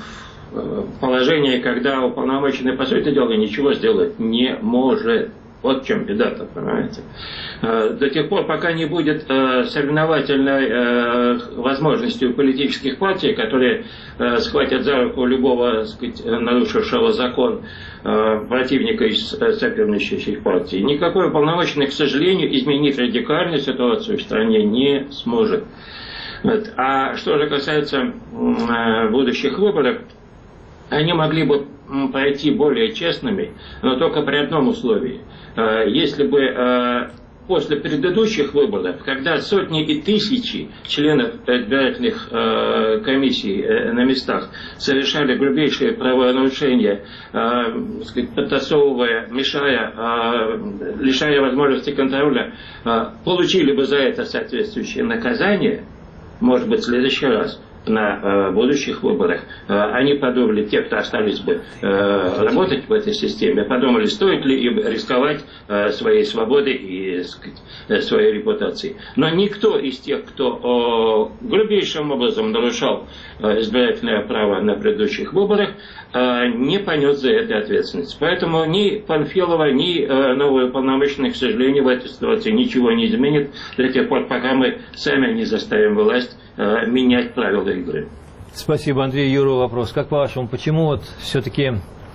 в положении, когда уполномоченный, по сути дела, ничего сделать не может. Вот в чем беда-то, понимаете. До тех пор, пока не будет соревновательной возможности у политических партий, которые схватят за руку любого, так сказать, нарушившего закон противника из соперничающих партий, никакой уполномоченный, к сожалению, изменить радикальную ситуацию в стране не сможет. Вот. А что же касается будущих выборов, они могли бы пройти более честными, но только при одном условии. Если бы после предыдущих выборов, когда сотни и тысячи членов избирательных комиссий на местах совершали грубейшие правонарушения, подтасовывая, мешая, лишая возможности контроля, получили бы за это соответствующее наказание, может быть, в следующий раз, на будущих выборах, они подумали, те, кто остались бы работать в этой системе, подумали, стоит ли им рисковать своей свободой и своей репутацией. Но никто из тех, кто грубейшим образом нарушал избирательное право на предыдущих выборах, не понес за это ответственность. Поэтому ни Панфилова, ни новый уполномоченный, к сожалению, в этой ситуации ничего не изменит до тех пор, пока мы сами не заставим власть менять правила игры. Спасибо, Андрей. Юру, вопрос. Как по-вашему, почему вот все-таки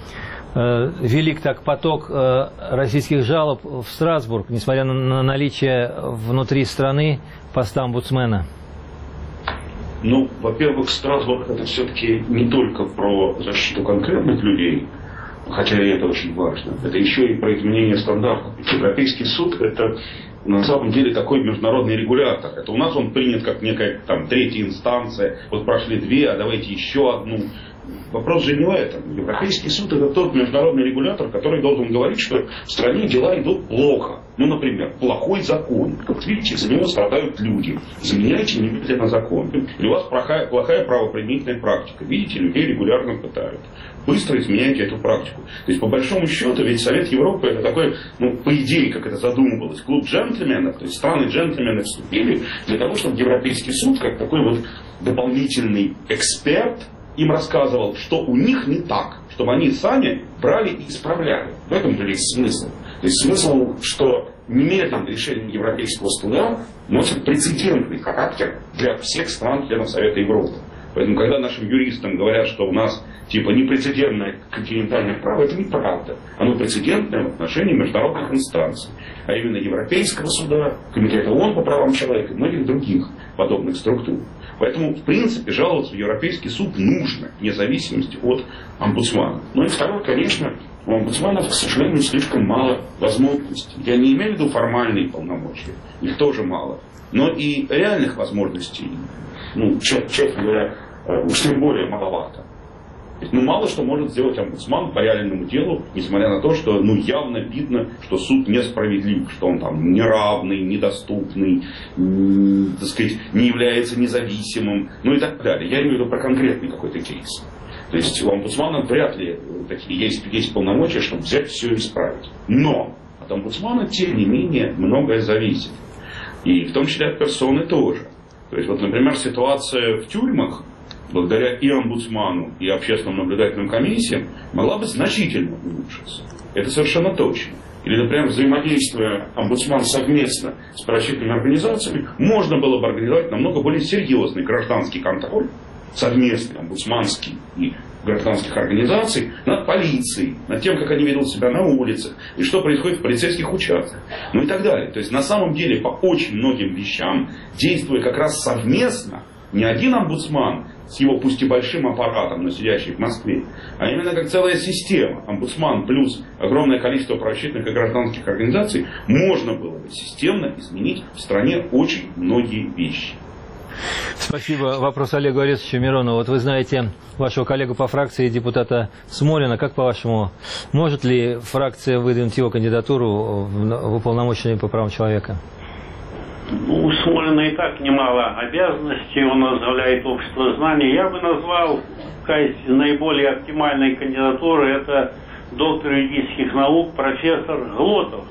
велик так поток российских жалоб в Страсбург, несмотря на наличие внутри страны поста омбудсмена? Ну, во-первых, Страсбург — это все-таки не только про защиту конкретных людей, хотя и это очень важно. Это еще и про изменение стандартов. Европейский суд — это на самом деле такой международный регулятор. Это у нас он принят как некая там третья инстанция. Вот прошли две, а давайте еще одну. Вопрос же не в этом. Европейский суд — это тот международный регулятор, который должен говорить, что в стране дела идут плохо. Ну, например, плохой закон. Вот видите, за него страдают люди. Заменяйте немедленно закон. Или у вас плохая правоприменительная практика. Видите, людей регулярно пытают. Быстро изменяйте эту практику. То есть, по большому счету, ведь Совет Европы — это такой, ну, по идее, как это задумывалось, клуб джентльменов. То есть, страны-джентльмены вступили для того, чтобы Европейский суд, как такой вот дополнительный эксперт, им рассказывал, что у них не так, чтобы они сами брали и исправляли. В этом же есть смысл. То есть смысл, что немедленное решение Европейского суда носит прецедентный характер для всех стран членов Совета Европы. Поэтому, когда нашим юристам говорят, что у нас типа непрецедентное континентальное право, это неправда. Оно прецедентное в отношении международных инстанций, а именно Европейского суда, Комитета ООН по правам человека и многих других подобных структур. Поэтому, в принципе, жаловаться в Европейский суд нужно, вне зависимости от омбудсмана. Ну и второе, конечно, у омбудсманов, к сожалению, слишком мало возможностей. Я не имею в виду формальные полномочия, их тоже мало. Но и реальных возможностей, ну, честно говоря, уж тем более маловато. Ну, мало что может сделать омбудсман по реальному делу, несмотря на то, что ну, явно видно, что суд несправедлив, что он там неравный, недоступный, так сказать, не является независимым, ну и так далее. Я имею в виду про конкретный какой-то кейс. То есть у омбудсмана вряд ли такие есть полномочия, чтобы взять все и исправить. Но от омбудсмана, тем не менее, многое зависит. И в том числе от персоны тоже. То есть, вот, например, ситуация в тюрьмах, благодаря и омбудсману, и общественным наблюдательным комиссиям, могла бы значительно улучшиться. Это совершенно точно. Или, например, взаимодействуя омбудсман совместно с правозащитными организациями, можно было бы организовать намного более серьезный гражданский контроль, совместный омбудсманский и гражданских организаций, над полицией, над тем, как они ведут себя на улицах, и что происходит в полицейских участках, ну и так далее. То есть, на самом деле, по очень многим вещам, действуя как раз совместно, не один омбудсман с его пусть и большим аппаратом, но сидящий в Москве, а именно как целая система, омбудсман плюс огромное количество правозащитных и гражданских организаций, можно было бы системно изменить в стране очень многие вещи. Спасибо. Вопрос Олегу Арестовичу Миронову. Вот вы знаете вашего коллегу по фракции, депутата Смолина. Как по-вашему, может ли фракция выдвинуть его кандидатуру в уполномоченные по правам человека? Ну, у Смолина и так немало обязанностей, он возглавляет общество знаний. Я бы назвал наиболее оптимальной кандидатурой это доктор юридических наук, профессор Глотов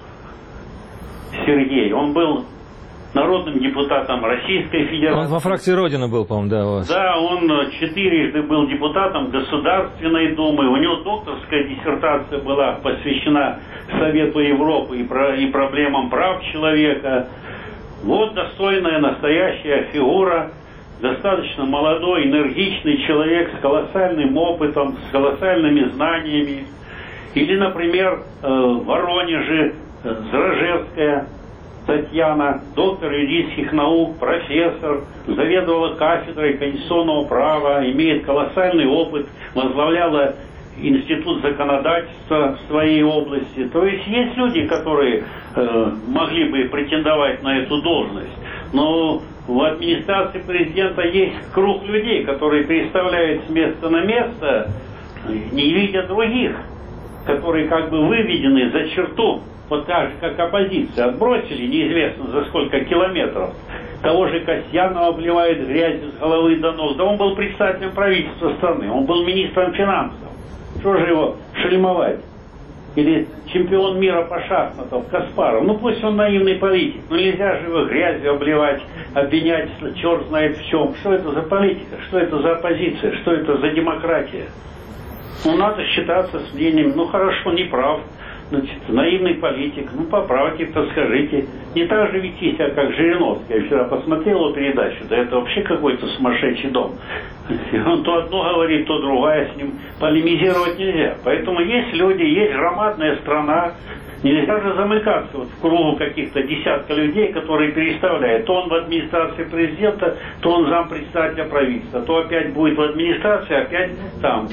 Сергей. Он был народным депутатом Российской Федерации. Он во фракции Родина был, по-моему, да, у вас? Да, он 4 был депутатом Государственной Думы. У него докторская диссертация была посвящена Совету Европы и проблемам прав человека. Вот достойная, настоящая фигура, достаточно молодой, энергичный человек с колоссальным опытом, с колоссальными знаниями. Или, например, в Воронеже Зражевская Татьяна, доктор юридических наук, профессор, заведовала кафедрой конституционного права, имеет колоссальный опыт, возглавляла институт законодательства в своей области. То есть есть люди, которые могли бы претендовать на эту должность. Но в администрации президента есть круг людей, которые переставляют с места на место, не видя других, которые как бы выведены за черту, вот так же, как оппозиция. Отбросили неизвестно за сколько километров. Того же Касьянова обливает грязью с головы до ног. Да он был председателем правительства страны, он был министром финансов. Что же его шельмовать? Или чемпион мира по шахматам Каспаров. Ну пусть он наивный политик, но нельзя же его грязью обливать, обвинять черт знает в чем. Что это за политика? Что это за оппозиция? Что это за демократия? Ну надо считаться с мнением, ну хорошо, не прав. Значит, наивный политик, ну поправьте, подскажите. Не так же вести себя, как Жириновский. Я вчера посмотрел его передачу, да это вообще какой-то сумасшедший дом. Он то одно говорит, то другое, с ним полемизировать нельзя. Поэтому есть люди, есть громадная страна. Нельзя же замыкаться вот в кругу каких-то десятка людей, которые переставляют. То он в администрации президента, то он зампредседателя правительства, то опять будет в администрации, опять там.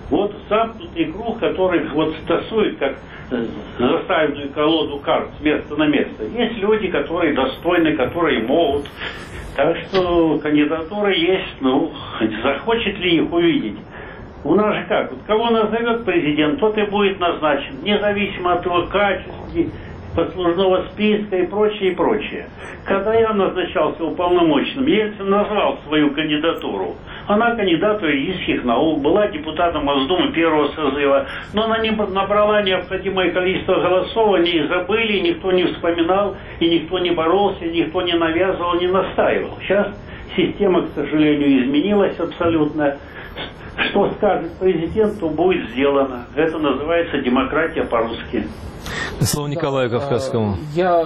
Вот замкнутый круг, который вот тасует как заставленную колоду карт с места на место. Есть люди, которые достойны, которые могут. Так что кандидатура есть, ну, захочет ли их увидеть. У нас же как, вот кого назовет президент, тот и будет назначен, независимо от его качества, послужного списка и прочее, и прочее. Когда я назначался уполномоченным, Ельцин назвал свою кандидатуру. Она кандидат юридических наук, была депутатом Госдумы первого созыва, но она не набрала необходимое количество голосов, они их забыли, никто не вспоминал, и никто не боролся, никто не навязывал, не настаивал. Сейчас система, к сожалению, изменилась абсолютно. Что скажет президент, то будет сделано. Это называется демократия по-русски. Слово Николаю Кавказскому. Я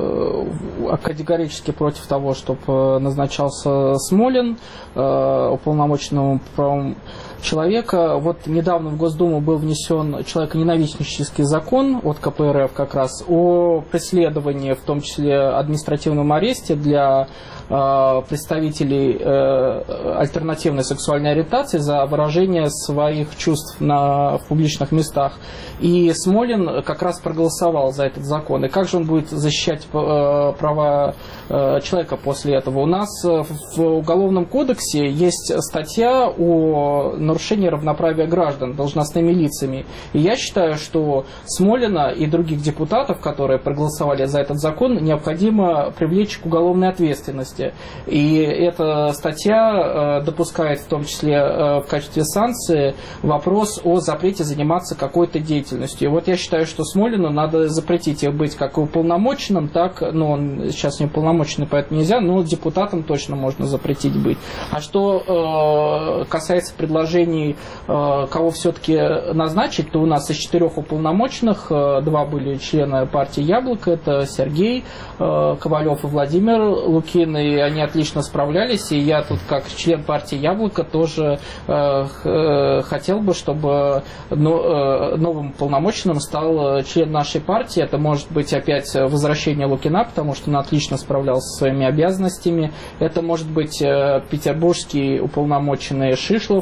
категорически против того, чтобы назначался Смолин уполномоченным правом человека. Вот недавно в Госдуму был внесен человеконенавистнический закон от КПРФ как раз о преследовании, в том числе административном аресте для представителей альтернативной сексуальной ориентации за выражение своих чувств в публичных местах. И Смолин как раз проголосовал за этот закон. И как же он будет защищать права человека после этого? У нас в Уголовном кодексе есть статья о нарушении равноправия граждан должностными лицами. И я считаю, что Смолина и других депутатов, которые проголосовали за этот закон, необходимо привлечь к уголовной ответственности. И эта статья допускает в том числе в качестве санкции вопрос о запрете заниматься какой-то деятельностью. И вот я считаю, что Смолину надо запретить их быть как уполномоченным, так, ну, он сейчас не уполномоченный, поэтому нельзя, но депутатам точно можно запретить быть. А что касается предложений, кого все-таки назначить, то у нас из 4 уполномоченных 2 были члены партии «Яблоко», это Сергей Ковалев и Владимир Лукин, и они отлично справлялись, и я тут как член партии «Яблоко» тоже хотел бы, чтобы новым уполномоченным стал член нашей партии. Это может быть опять возвращение Лукина, потому что он отлично справлялся со своими обязанностями. Это может быть петербургский уполномоченный Шишлов,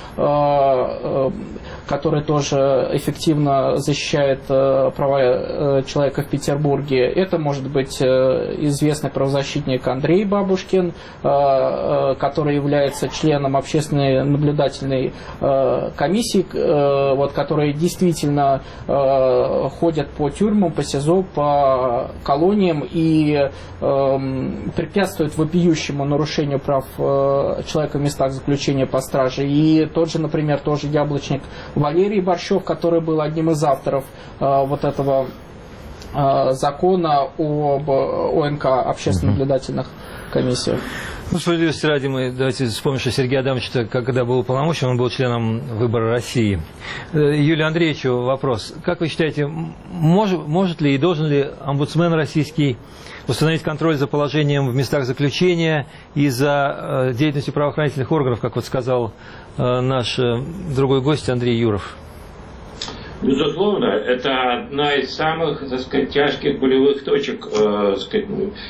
который тоже эффективно защищает права человека в Петербурге. Это может быть известный правозащитник Андрей Бабушкин, который является членом общественной наблюдательной комиссии, вот, которые действительно ходят по тюрьмам, по СИЗО, по колониям и препятствуют вопиющему нарушению прав человека в местах заключения по страже. И тот же, например, тоже яблочник Валерий Борщев, который был одним из авторов вот этого закона об ОНК, общественно-наблюдательных комиссиях. Ну, справедливости ради, мы давайте вспомним, что Сергей Адамович, когда был уполномочен, он был членом «Выбора России». Юлию Андреевичу вопрос. Как вы считаете, может ли и должен ли омбудсмен российский установить контроль за положением в местах заключения и за деятельностью правоохранительных органов, как вот сказал наш другой гость Андрей Юров? Безусловно, это одна из самых, так сказать, тяжких болевых точек, так сказать,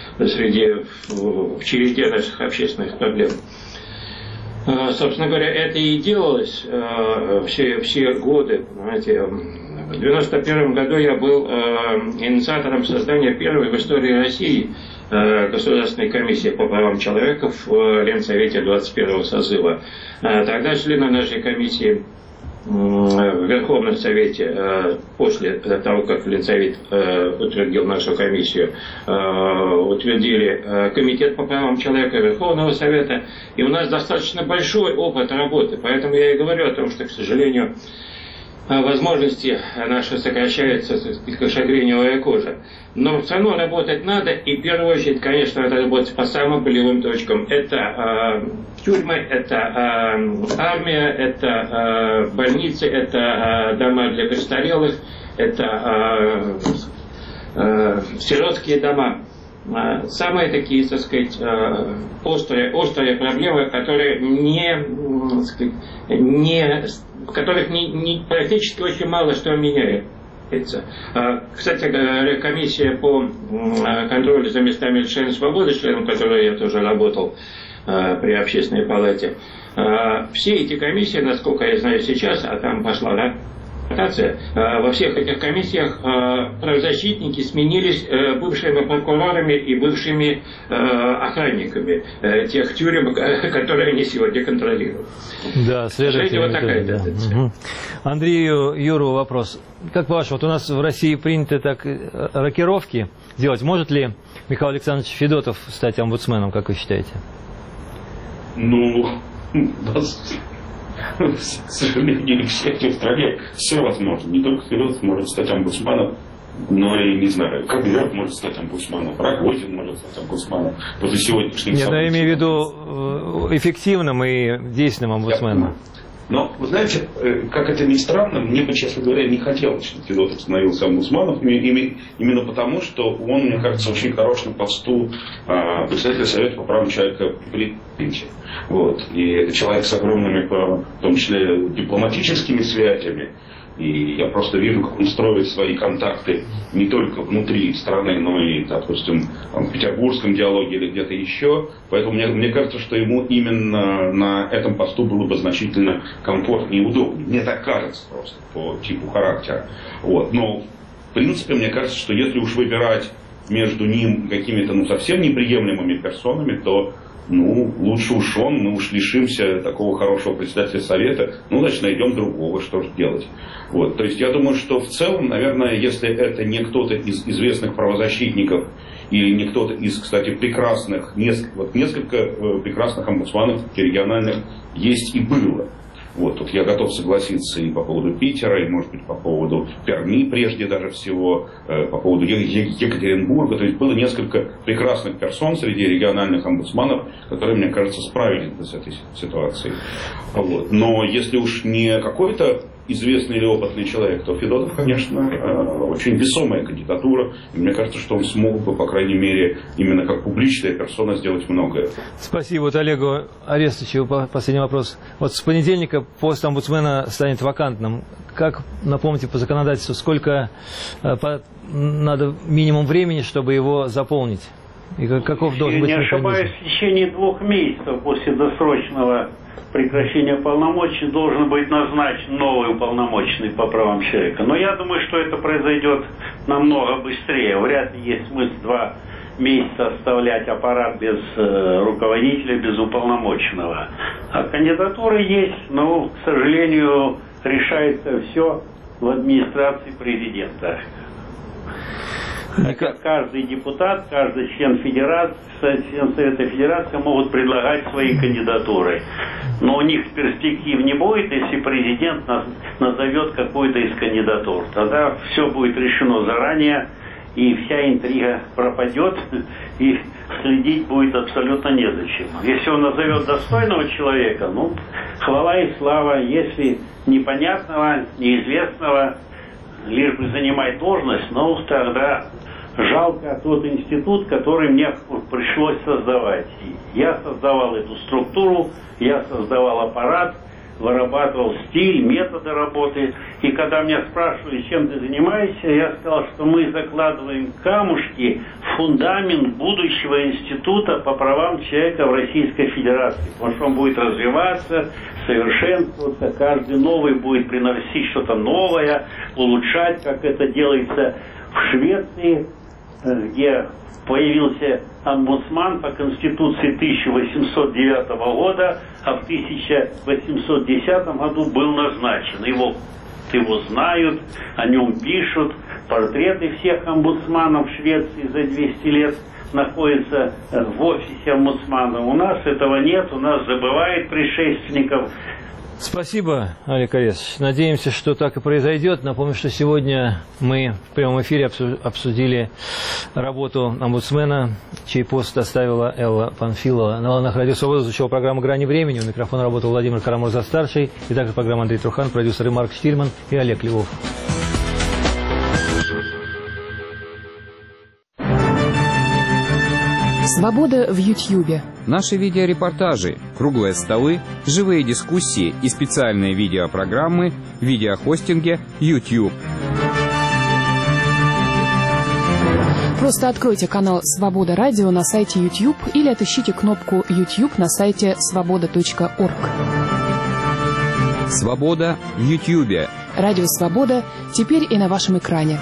в череде наших общественных проблем. Собственно говоря, это и делалось все годы. Понимаете, в 1991 году я был инициатором создания первой в истории России Государственной комиссии по правам человека в Ленсовете 21-го созыва. Тогда члены нашей комиссии в Верховном Совете, после того, как Ленсовет утвердил нашу комиссию, утвердили Комитет по правам человека Верховного Совета, и у нас достаточно большой опыт работы, поэтому я и говорю о том, что, к сожалению, возможности наши сокращаются, как шагреневая кожа. Но все равно работать надо, и в первую очередь, конечно, надо работать по самым болевым точкам. Это тюрьмы, это армия, это больницы, это дома для престарелых, это сиротские дома. Самые такие, так сказать, острые проблемы, которые в которых практически очень мало что меняется. Кстати, комиссия по контролю за местами лишения свободы, членом которой я тоже работал, при общественной палате. Все эти комиссии, насколько я знаю сейчас, а там пошла, да, во всех этих комиссиях правозащитники сменились бывшими прокурорами и бывшими охранниками тех тюрем, которые они сегодня контролируют. Да, следовательно, вот такая тенденция. Угу. Андрею Юрову вопрос. Как ваш, вот у нас в России принято так рокировки делать. Может ли Михаил Александрович Федотов стать омбудсменом, как вы считаете? Ну, к сожалению, в стране все возможно. Не только Федотов может стать омбудсменом, но и, не знаю, Кобзев может стать омбудсменом, Рогозин может стать омбудсменом. После сегодняшних событий. Я имею в виду эффективным и действенным омбудсменом. Но, вы знаете, как это ни странно, мне бы, честно говоря, не хотелось, чтобы Федотов становился омбудсменом, именно потому, что он, мне кажется, очень хорош на посту председателя Совета по правам человека при Пинче. Вот. И это человек с огромными, в том числе, дипломатическими связями. И я просто вижу, как он строит свои контакты не только внутри страны, но и, допустим, в петербургском диалоге или где-то еще. Поэтому мне кажется, что ему именно на этом посту было бы значительно комфортнее и удобнее. Мне так кажется просто по типу характера. Вот. Но, в принципе, мне кажется, что если уж выбирать между ним какими-то совсем неприемлемыми персонами, то лучше уж мы уж лишимся такого хорошего председателя Совета, значит, найдем другого, что же делать. Вот. То есть я думаю, что в целом, наверное, если это не кто-то из известных правозащитников или не кто-то из, кстати, прекрасных, несколько прекрасных омбудсменов региональных есть и было. Вот, тут я готов согласиться и по поводу Питера, и, может быть, по поводу Перми, прежде даже всего, по поводу Екатеринбурга. То есть было несколько прекрасных персон среди региональных омбудсменов, которые, мне кажется, справились с этой ситуацией. Вот. Но если уж не какой-то известный или опытный человек, то Федотов, конечно, очень весомая кандидатура. И мне кажется, что он смог бы, по крайней мере, именно как публичная персона сделать многое. Спасибо. Вот Олегу Арестовичу последний вопрос. Вот с понедельника пост омбудсмена станет вакантным. Как, напомните, по законодательству, сколько надо минимум времени, чтобы его заполнить? И каков должен быть механизм? Не ошибаюсь, в течение 2 месяцев после досрочного прекращения полномочий должен быть назначен новый уполномоченный по правам человека. Но я думаю, что это произойдет намного быстрее. Вряд ли есть смысл 2 месяца оставлять аппарат без руководителя, без уполномоченного. А кандидатуры есть, но, к сожалению, решается все в администрации президента. Каждый депутат, каждый член Федерации, член Совета Федерации могут предлагать свои кандидатуры. Но у них перспектив не будет, если президент назовет какую-то из кандидатур. Тогда все будет решено заранее, и вся интрига пропадет, и следить будет абсолютно незачем. Если он назовет достойного человека, хвала и слава. Если непонятного, неизвестного, лишь бы занимать должность, тогда жалко тот институт, который мне пришлось создавать. Я создавал эту структуру, я создавал аппарат, вырабатывал стиль, методы работы. И когда меня спрашивали, чем ты занимаешься, я сказал, что мы закладываем камушки в фундамент будущего института по правам человека в Российской Федерации. Потому что он будет развиваться, совершенствоваться, каждый новый будет приносить что-то новое, улучшать, как это делается в Швеции, где появился омбудсман по Конституции 1809 года, а в 1810 году был назначен. Его знают, о нем пишут, портреты всех омбудсманов Швеции за 200 лет находятся в офисе омбудсмана. У нас этого нет, у нас забывают предшественников. Спасибо, Олег Арестович. Надеемся, что так и произойдет. Напомню, что сегодня мы в прямом эфире обсудили работу омбудсмена, чей пост оставила Элла Панфилова. На волнах Радио Свобода звучала программа «Грани времени». У микрофона работал Владимир Карамурза-старший. И также программа Андрей Трухан, продюсеры Марк Штильман и Олег Львов. Свобода в Ютьюбе. Наши видеорепортажи, круглые столы, живые дискуссии и специальные видеопрограммы в видеохостинге YouTube. Просто откройте канал «Свобода Радио» на сайте YouTube или отыщите кнопку YouTube на сайте svoboda.org. «Свобода» в Ютьюбе. Радио «Свобода» теперь и на вашем экране.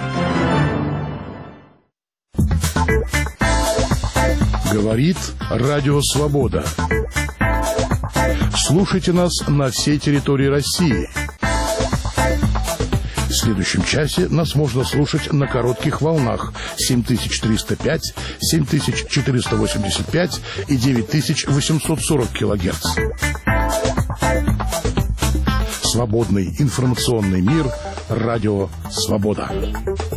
Говорит Радио Свобода. Слушайте нас на всей территории России. В следующем часе нас можно слушать на коротких волнах 7305, 7485 и 9840 килогерц. Свободный информационный мир. Радио Свобода.